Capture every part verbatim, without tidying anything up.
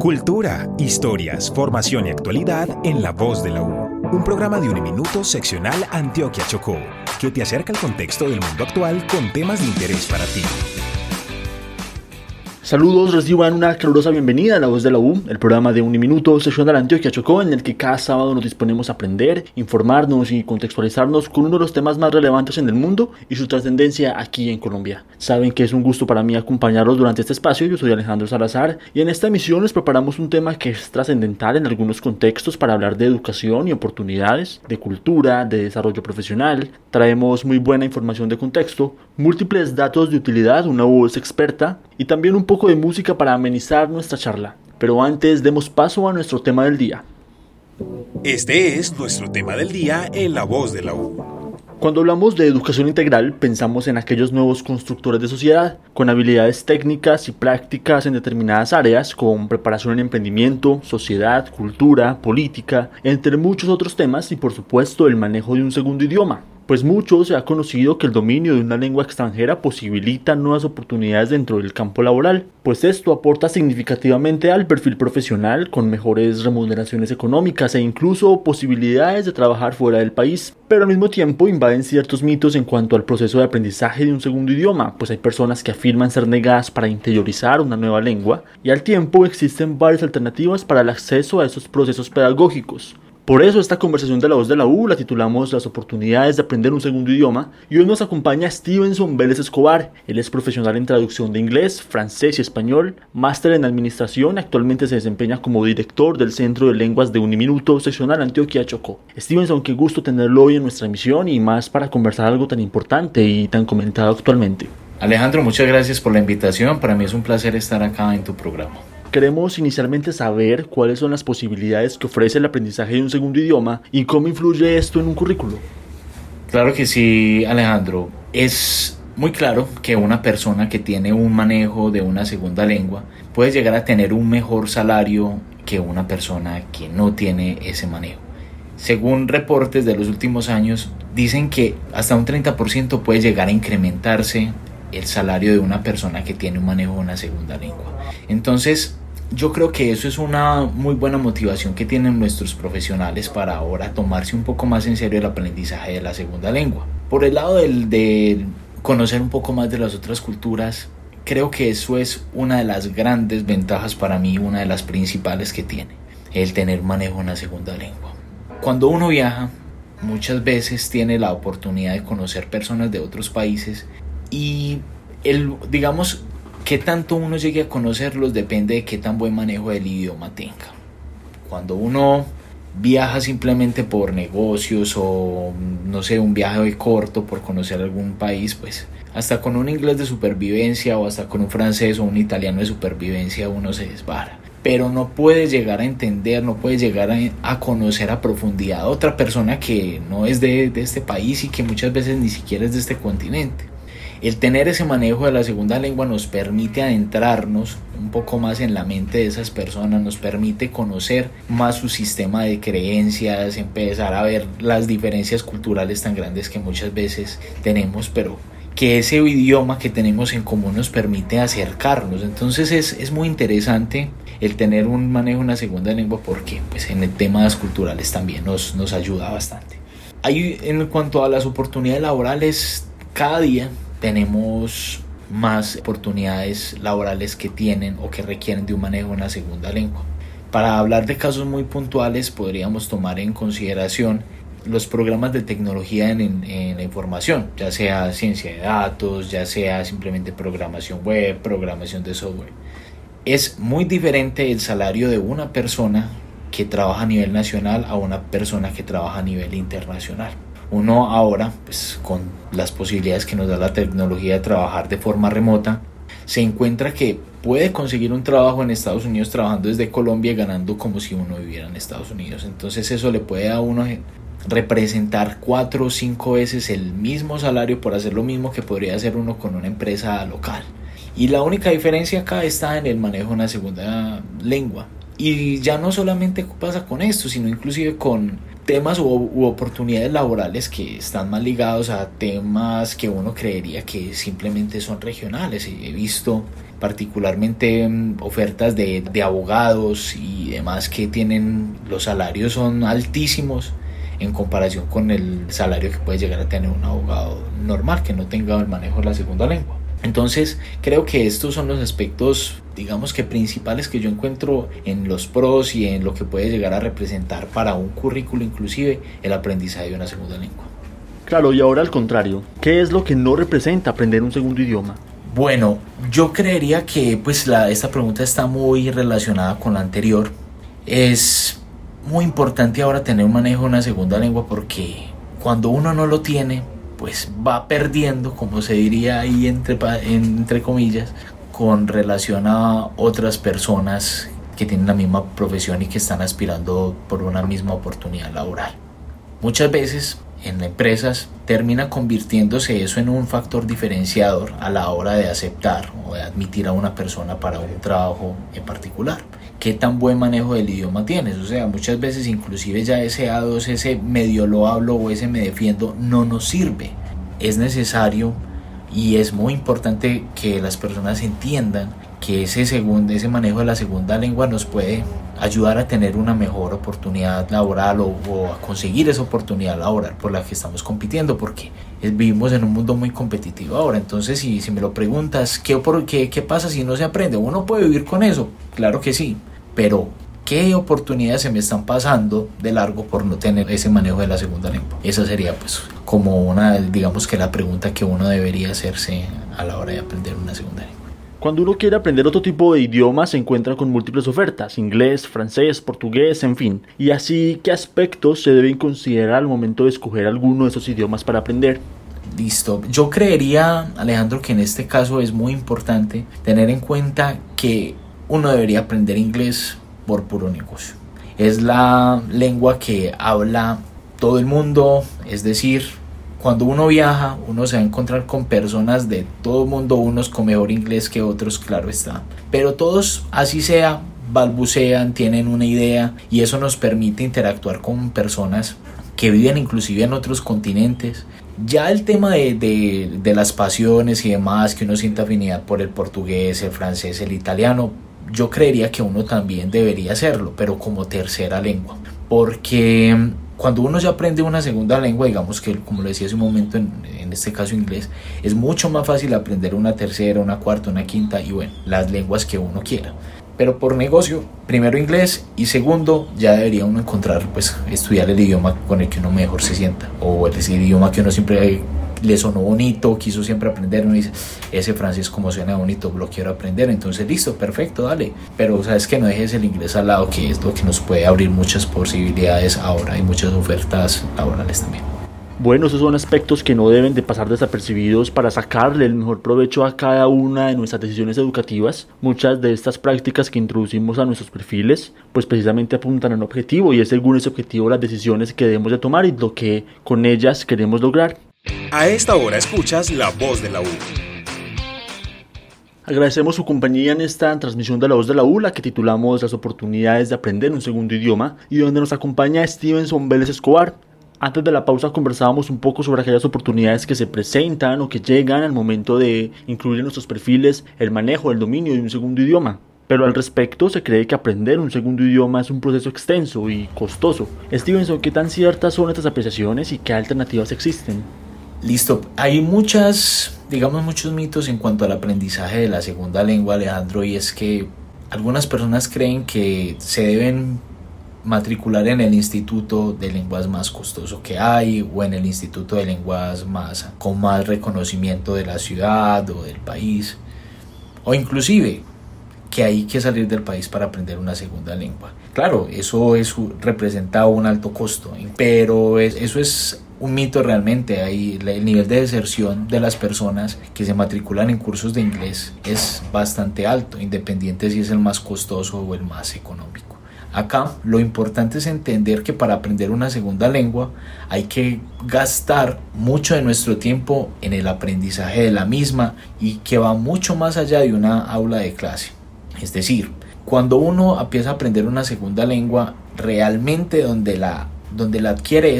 Cultura, historias, formación y actualidad en La Voz de la U. Un programa de Uniminuto seccional Antioquia Chocó, que te acerca al contexto del mundo actual con temas de interés para ti. Saludos, reciban una calurosa bienvenida a La Voz de la U, el programa de Uniminuto seccional Antioquia Chocó, en el que cada sábado nos disponemos a aprender, informarnos y contextualizarnos con uno de los temas más relevantes en el mundo y su trascendencia aquí en Colombia. Saben que es un gusto para mí acompañarlos durante este espacio. Yo soy Alejandro Salazar y en esta emisión les preparamos un tema que es trascendental en algunos contextos para hablar de educación y oportunidades, de cultura, de desarrollo profesional. Traemos muy buena información de contexto, múltiples datos de utilidad, una voz experta y también un poco de música para amenizar nuestra charla. Pero antes demos paso a nuestro tema del día. Este es nuestro tema del día en La Voz de la U. Cuando hablamos de educación integral, pensamos en aquellos nuevos constructores de sociedad, con habilidades técnicas y prácticas en determinadas áreas, con preparación en emprendimiento, sociedad, cultura, política, entre muchos otros temas y por supuesto el manejo de un segundo idioma. Pues mucho se ha conocido que el dominio de una lengua extranjera posibilita nuevas oportunidades dentro del campo laboral, pues esto aporta significativamente al perfil profesional con mejores remuneraciones económicas e incluso posibilidades de trabajar fuera del país. Pero al mismo tiempo invaden ciertos mitos en cuanto al proceso de aprendizaje de un segundo idioma, pues hay personas que afirman ser negadas para interiorizar una nueva lengua y al tiempo existen varias alternativas para el acceso a esos procesos pedagógicos. Por eso esta conversación de La Voz de la U la titulamos Las oportunidades de aprender un segundo idioma y hoy nos acompaña Stevenson Vélez Escobar. Él es profesional en traducción de inglés, francés y español, máster en administración, actualmente se desempeña como director del Centro de Lenguas de Uniminuto seccional Antioquia Chocó. Stevenson, qué gusto tenerlo hoy en nuestra emisión y más para conversar algo tan importante y tan comentado actualmente. Alejandro, muchas gracias por la invitación, para mí es un placer estar acá en tu programa. Queremos inicialmente saber cuáles son las posibilidades que ofrece el aprendizaje de un segundo idioma y cómo influye esto en un currículo. Claro que sí, Alejandro. Es muy claro que una persona que tiene un manejo de una segunda lengua puede llegar a tener un mejor salario que una persona que no tiene ese manejo. Según reportes de los últimos años, dicen que hasta un treinta por ciento puede llegar a incrementarse el salario de una persona que tiene un manejo de una segunda lengua. Entonces, yo creo que eso es una muy buena motivación que tienen nuestros profesionales para ahora tomarse un poco más en serio el aprendizaje de la segunda lengua. Por el lado del, de conocer un poco más de las otras culturas, creo que eso es una de las grandes ventajas para mí, una de las principales que tiene, el tener manejo en la segunda lengua. Cuando uno viaja, muchas veces tiene la oportunidad de conocer personas de otros países y el, digamos, qué tanto uno llegue a conocerlos depende de qué tan buen manejo del idioma tenga. Cuando uno viaja simplemente por negocios o no sé, un viaje corto por conocer algún país, pues hasta con un inglés de supervivencia o hasta con un francés o un italiano de supervivencia uno se desvara. Pero no puede llegar a entender, no puede llegar a, a conocer a profundidad a otra persona que no es de, de este país y que muchas veces ni siquiera es de este continente. El tener ese manejo de la segunda lengua nos permite adentrarnos un poco más en la mente de esas personas, nos permite conocer más su sistema de creencias, empezar a ver las diferencias culturales tan grandes que muchas veces tenemos, pero que ese idioma que tenemos en común nos permite acercarnos. Entonces es, es muy interesante el tener un manejo de una segunda lengua porque pues, en el temas culturales también nos, nos ayuda bastante. Hay, en cuanto a las oportunidades laborales, cada día tenemos más oportunidades laborales que tienen o que requieren de un manejo de una segunda lengua. Para hablar de casos muy puntuales podríamos tomar en consideración los programas de tecnología en, en, en la información, ya sea ciencia de datos, ya sea simplemente programación web, programación de software. Es muy diferente el salario de una persona que trabaja a nivel nacional a una persona que trabaja a nivel internacional. Uno ahora, pues con las posibilidades que nos da la tecnología de trabajar de forma remota, se encuentra que puede conseguir un trabajo en Estados Unidos trabajando desde Colombia y ganando como si uno viviera en Estados Unidos. Entonces eso le puede a uno representar cuatro o cinco veces el mismo salario por hacer lo mismo que podría hacer uno con una empresa local. Y la única diferencia acá está en el manejo de una segunda lengua. Y ya no solamente pasa con esto, sino inclusive con temas u, u oportunidades laborales que están más ligados a temas que uno creería que simplemente son regionales. He visto particularmente um, ofertas de, de abogados y demás que tienen, los salarios son altísimos en comparación con el salario que puede llegar a tener un abogado normal que no tenga el manejo de la segunda lengua. Entonces creo que estos son los aspectos, digamos que principales, que yo encuentro en los pros y en lo que puede llegar a representar para un currículo inclusive el aprendizaje de una segunda lengua. Claro, y ahora al contrario, ¿qué es lo que no representa aprender un segundo idioma? Bueno, yo creería que pues la, esta pregunta está muy relacionada con la anterior. Es muy importante ahora tener un manejo de una segunda lengua, porque cuando uno no lo tiene, pues va perdiendo, como se diría ahí entre, entre comillas, con relación a otras personas que tienen la misma profesión y que están aspirando por una misma oportunidad laboral. Muchas veces en empresas termina convirtiéndose eso en un factor diferenciador a la hora de aceptar o de admitir a una persona para un trabajo en particular. ¿Qué tan buen manejo del idioma tienes? O sea, muchas veces inclusive ya ese A dos, ese medio lo hablo o ese me defiendo no nos sirve. Es necesario y es muy importante que las personas entiendan que ese, segundo, ese manejo de la segunda lengua nos puede ayudar a tener una mejor oportunidad laboral o, o a conseguir esa oportunidad laboral por la que estamos compitiendo, porque es, vivimos en un mundo muy competitivo ahora. Entonces si, si me lo preguntas, ¿qué, por, qué, ¿qué pasa si no se aprende? ¿Uno puede vivir con eso? Claro que sí, pero ¿qué oportunidades se me están pasando de largo por no tener ese manejo de la segunda lengua? Esa sería pues como una, digamos que la pregunta que uno debería hacerse a la hora de aprender una segunda lengua. Cuando uno quiere aprender otro tipo de idioma, se encuentra con múltiples ofertas: inglés, francés, portugués, en fin. Y así, ¿qué aspectos se deben considerar al momento de escoger alguno de esos idiomas para aprender? Listo. Yo creería, Alejandro, que en este caso es muy importante tener en cuenta que uno debería aprender inglés por puro negocio. Es la lengua que habla todo el mundo, es decir, cuando uno viaja, uno se va a encontrar con personas de todo el mundo, unos con mejor inglés que otros, claro está. Pero todos, así sea, balbucean, tienen una idea, y eso nos permite interactuar con personas que viven inclusive en otros continentes. Ya el tema de, de, de las pasiones y demás, que uno sienta afinidad por el portugués, el francés, el italiano, yo creería que uno también debería hacerlo, pero como tercera lengua. Porque cuando uno ya aprende una segunda lengua, digamos que, como lo decía hace un momento, en, en este caso inglés, es mucho más fácil aprender una tercera, una cuarta, una quinta y bueno, las lenguas que uno quiera. Pero por negocio, primero inglés y segundo, ya debería uno encontrar, pues, estudiar el idioma con el que uno mejor se sienta, o el, ese idioma que uno siempre le sonó bonito, quiso siempre aprender. Uno dice, ese francés como suena bonito, lo quiero aprender, entonces listo, perfecto, dale. Pero sabes que no dejes el inglés al lado, que es lo que nos puede abrir muchas posibilidades ahora y muchas ofertas laborales también. Bueno, esos son aspectos que no deben de pasar desapercibidos para sacarle el mejor provecho a cada una de nuestras decisiones educativas. Muchas de estas prácticas que introducimos a nuestros perfiles, pues precisamente apuntan a un objetivo, y es según ese objetivo las decisiones que debemos de tomar y lo que con ellas queremos lograr. A esta hora escuchas La Voz de la U. Agradecemos su compañía en esta transmisión de La Voz de la U, la que titulamos Las oportunidades de aprender un segundo idioma, y donde nos acompaña Stevenson Vélez Escobar. Antes de la pausa conversábamos un poco sobre aquellas oportunidades que se presentan o que llegan al momento de incluir en nuestros perfiles el manejo del dominio de un segundo idioma. Pero al respecto, se cree que aprender un segundo idioma es un proceso extenso y costoso. Stevenson, ¿qué tan ciertas son estas apreciaciones y qué alternativas existen? Listo, hay muchas, digamos muchos mitos en cuanto al aprendizaje de la segunda lengua, Alejandro, y es que algunas personas creen que se deben matricular en el instituto de lenguas más costoso que hay, o en el instituto de lenguas más con más reconocimiento de la ciudad o del país, o inclusive que hay que salir del país para aprender una segunda lengua. Claro, eso es, representa un alto costo, pero es, eso es un mito realmente. Hay, el nivel de deserción de las personas que se matriculan en cursos de inglés es bastante alto, independiente si es el más costoso o el más económico. Acá lo importante es entender que para aprender una segunda lengua hay que gastar mucho de nuestro tiempo en el aprendizaje de la misma, y que va mucho más allá de una aula de clase. Es decir, cuando uno empieza a aprender una segunda lengua, realmente donde la, donde la adquiere es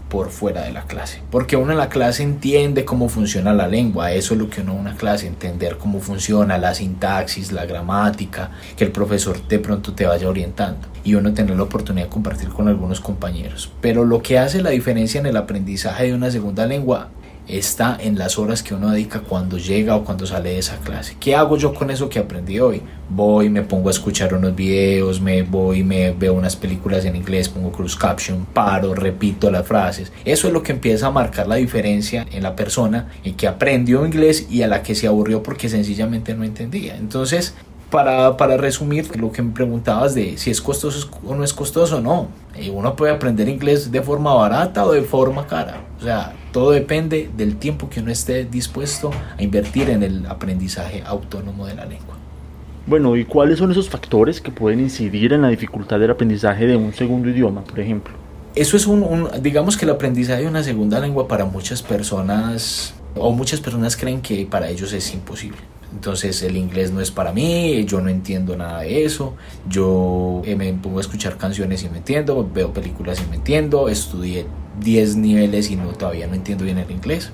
por fuera de la clase, porque uno en la clase entiende cómo funciona la lengua. Eso es lo que uno en una clase, entender cómo funciona la sintaxis, la gramática, que el profesor de pronto te vaya orientando y uno tener la oportunidad de compartir con algunos compañeros. Pero lo que hace la diferencia en el aprendizaje de una segunda lengua está en las horas que uno dedica cuando llega o cuando sale de esa clase. ¿Qué hago yo con eso que aprendí hoy? Voy, me pongo a escuchar unos videos, me voy, me veo unas películas en inglés, pongo closed caption, paro, repito las frases. Eso es lo que empieza a marcar la diferencia en la persona en que aprendió inglés y a la que se aburrió porque sencillamente no entendía. Entonces, Para, para resumir lo que me preguntabas de si es costoso o no es costoso, no. Uno puede aprender inglés de forma barata o de forma cara. O sea, todo depende del tiempo que uno esté dispuesto a invertir en el aprendizaje autónomo de la lengua. Bueno, ¿y cuáles son esos factores que pueden incidir en la dificultad del aprendizaje de un segundo idioma, por ejemplo? Eso es un, un digamos que el aprendizaje de una segunda lengua para muchas personas, o muchas personas creen que para ellos es imposible. Entonces el inglés no es para mí, yo no entiendo nada de eso, yo eh, me pongo a escuchar canciones y me entiendo, veo películas y me entiendo, estudié diez niveles y no, todavía no entiendo bien el inglés.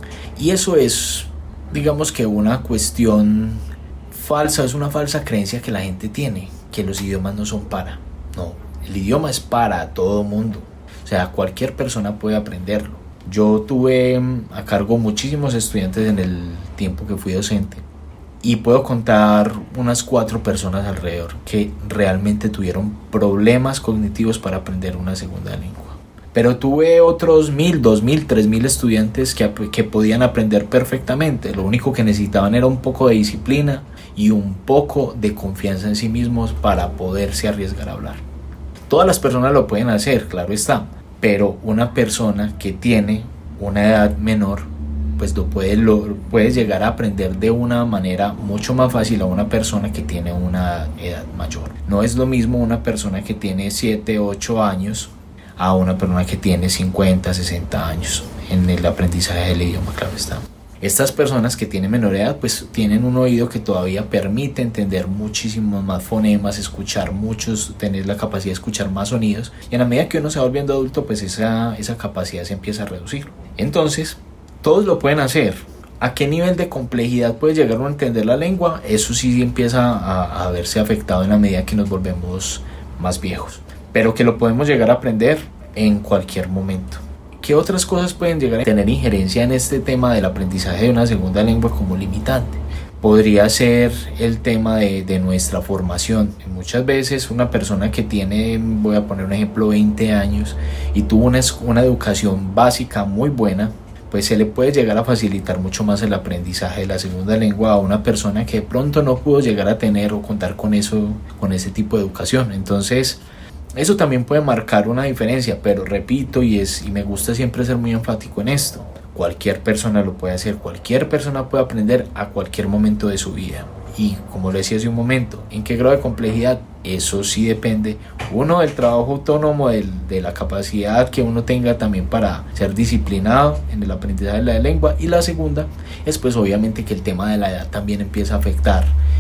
Y eso es, digamos que una cuestión falsa, es una falsa creencia que la gente tiene, que los idiomas no son para. No, el idioma es para todo mundo, o sea, cualquier persona puede aprenderlo. Yo tuve a cargo muchísimos estudiantes en el tiempo que fui docente. Y puedo contar unas cuatro personas alrededor que realmente tuvieron problemas cognitivos para aprender una segunda lengua. Pero tuve otros mil, dos mil, tres mil estudiantes que, que podían aprender perfectamente. Lo único que necesitaban era un poco de disciplina y un poco de confianza en sí mismos para poderse arriesgar a hablar. Todas las personas lo pueden hacer, claro está. Pero una persona que tiene una edad menor, pues lo puede, lo puede llegar a aprender de una manera mucho más fácil a una persona que tiene una edad mayor. No es lo mismo una persona que tiene siete, ocho años a una persona que tiene cincuenta, sesenta años en el aprendizaje del idioma, claro está. Estas personas que tienen menor edad pues tienen un oído que todavía permite entender muchísimos más fonemas, escuchar muchos, tener la capacidad de escuchar más sonidos, y a la medida que uno se va volviendo adulto pues esa, esa capacidad se empieza a reducir. Entonces, todos lo pueden hacer. ¿A qué nivel de complejidad puede llegar uno a entender la lengua? Eso sí empieza a, a verse afectado en la medida que nos volvemos más viejos. Pero que lo podemos llegar a aprender en cualquier momento. ¿Qué otras cosas pueden llegar a tener injerencia en este tema del aprendizaje de una segunda lengua como limitante? Podría ser el tema de, de nuestra formación. Muchas veces una persona que tiene, voy a poner un ejemplo, veinte años y tuvo una, una educación básica muy buena, pues se le puede llegar a facilitar mucho más el aprendizaje de la segunda lengua a una persona que de pronto no pudo llegar a tener o contar con eso, con ese tipo de educación. Entonces, eso también puede marcar una diferencia, pero repito, y, es, y me gusta siempre ser muy enfático en esto, cualquier persona lo puede hacer, cualquier persona puede aprender a cualquier momento de su vida. Y como lo decía hace un momento, ¿en qué grado de complejidad? Eso sí depende, uno, del trabajo autónomo, del, de la capacidad que uno tenga también para ser disciplinado en el aprendizaje de la lengua. Y la segunda es pues obviamente que el tema de la edad también empieza a afectar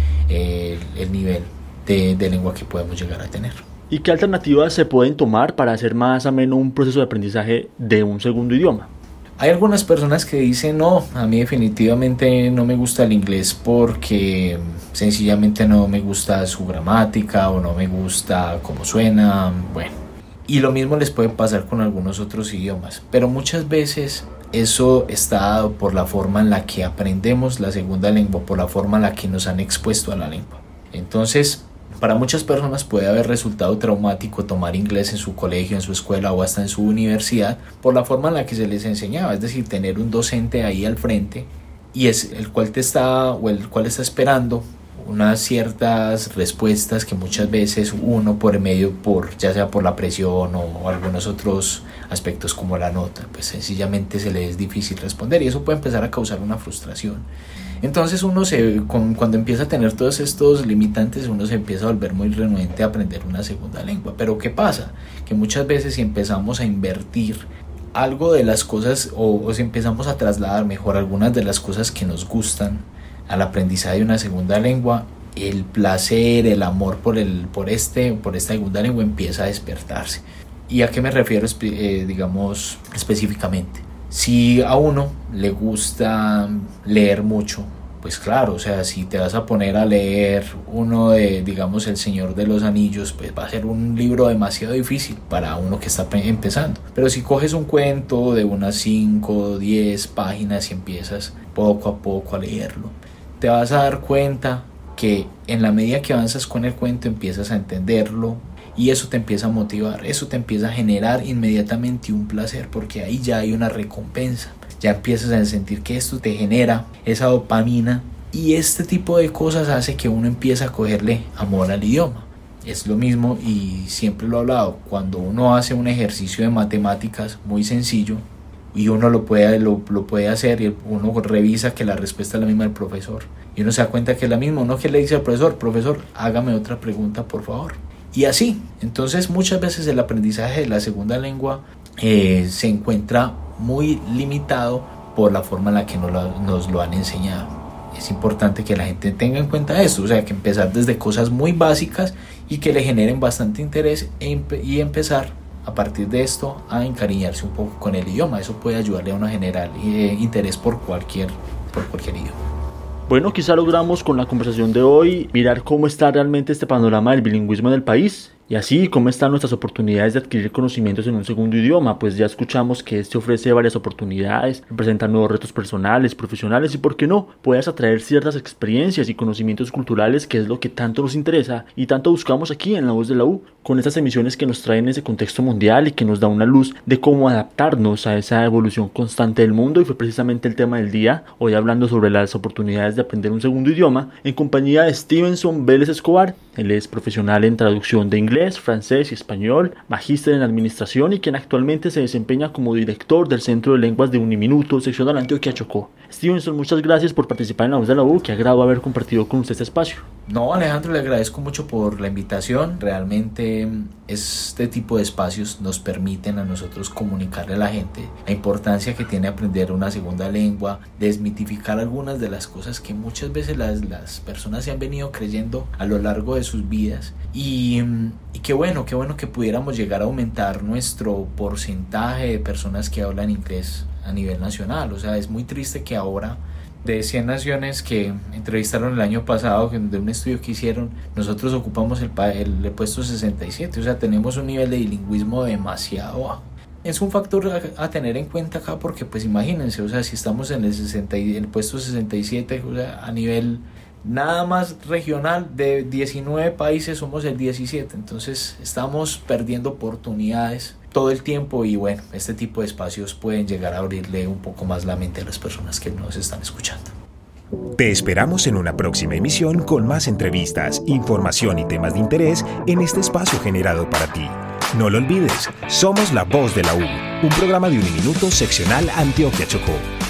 eh, el nivel de, de lengua que podemos llegar a tener. ¿Y qué alternativas se pueden tomar para hacer más ameno un proceso de aprendizaje de un segundo idioma? Hay algunas personas que dicen, no, a mí definitivamente no me gusta el inglés porque sencillamente no me gusta su gramática o no me gusta cómo suena, bueno. Y lo mismo les puede pasar con algunos otros idiomas, pero muchas veces eso está dado por la forma en la que aprendemos la segunda lengua, por la forma en la que nos han expuesto a la lengua. Entonces, para muchas personas puede haber resultado traumático tomar inglés en su colegio, en su escuela o hasta en su universidad por la forma en la que se les enseñaba, es decir, tener un docente ahí al frente y es el cual te está o el cual está esperando unas ciertas respuestas que muchas veces uno por medio, por ya sea por la presión o, o algunos otros aspectos como la nota, pues sencillamente se le es difícil responder y eso puede empezar a causar una frustración. Entonces uno se, con, cuando empieza a tener todos estos limitantes, uno se empieza a volver muy renuente a aprender una segunda lengua. Pero ¿qué pasa? Que muchas veces si empezamos a invertir algo de las cosas o, o si empezamos a trasladar mejor algunas de las cosas que nos gustan al aprendizaje de una segunda lengua, el placer, el amor por, el, por, este, por esta segunda lengua empieza a despertarse. ¿Y a qué me refiero, eh, digamos, específicamente? Si a uno le gusta leer mucho, pues claro, o sea, si te vas a poner a leer uno de, digamos, El Señor de los Anillos, pues va a ser un libro demasiado difícil para uno que está empezando. Pero si coges un cuento de unas cinco o diez páginas y empiezas poco a poco a leerlo, te vas a dar cuenta que en la medida que avanzas con el cuento empiezas a entenderlo, y eso te empieza a motivar, eso te empieza a generar inmediatamente un placer, porque ahí ya hay una recompensa. Ya empiezas a sentir que esto te genera esa dopamina, y este tipo de cosas hace que uno empiece a cogerle amor al idioma. Es lo mismo, y siempre lo he hablado, cuando uno hace un ejercicio de matemáticas muy sencillo y uno lo puede, lo, lo puede hacer y uno revisa que la respuesta es la misma del profesor y uno se da cuenta que es la misma, uno que le dice al profesor, profesor, hágame otra pregunta por favor. Y así, entonces muchas veces el aprendizaje de la segunda lengua eh, se encuentra muy limitado por la forma en la que nos lo, nos lo han enseñado. Es importante que la gente tenga en cuenta esto, o sea, que empezar desde cosas muy básicas y que le generen bastante interés e empe- y empezar a partir de esto a encariñarse un poco con el idioma. Eso puede ayudarle a uno a generar eh, interés por cualquier, por cualquier idioma. Bueno, quizá logramos con la conversación de hoy mirar cómo está realmente este panorama del bilingüismo en el país y así cómo están nuestras oportunidades de adquirir conocimientos en un segundo idioma, pues ya escuchamos que este ofrece varias oportunidades, representa nuevos retos personales, profesionales y, por qué no, puedes atraer ciertas experiencias y conocimientos culturales, que es lo que tanto nos interesa y tanto buscamos aquí en La Voz de la U, con estas emisiones que nos traen ese contexto mundial y que nos da una luz de cómo adaptarnos a esa evolución constante del mundo. Y fue precisamente el tema del día, hoy hablando sobre las oportunidades de aprender un segundo idioma, en compañía de Stevenson Vélez Escobar. Él es profesional en traducción de inglés, francés y español, magíster en administración y quien actualmente se desempeña como director del Centro de Lenguas de Uniminuto, seccional Antioquia Chocó. Stevenson, muchas gracias por participar en La Voz de la U, que agrado haber compartido con usted este espacio. No, Alejandro, le agradezco mucho por la invitación. Realmente este tipo de espacios nos permiten a nosotros comunicarle a la gente la importancia que tiene aprender una segunda lengua, desmitificar algunas de las cosas que muchas veces las, las personas se han venido creyendo a lo largo de sus vidas. Y, y qué bueno, qué bueno que pudiéramos llegar a aumentar nuestro porcentaje de personas que hablan inglés a nivel nacional. O sea, es muy triste que ahora, de cien naciones que entrevistaron el año pasado, de un estudio que hicieron, nosotros ocupamos el, el, el puesto sesenta y siete, o sea, tenemos un nivel de bilingüismo demasiado bajo. Es un factor a, a tener en cuenta acá, porque pues imagínense, o sea, si estamos en el, sesenta, el puesto sesenta y siete, o sea, a nivel nada más regional, de diecinueve países somos el diecisiete, entonces estamos perdiendo oportunidades todo el tiempo. Y bueno, este tipo de espacios pueden llegar a abrirle un poco más la mente a las personas que nos están escuchando. Te esperamos en una próxima emisión con más entrevistas, información y temas de interés en este espacio generado para ti. No lo olvides, somos La Voz de la U, un programa de Uniminuto seccional Antioquia Chocó.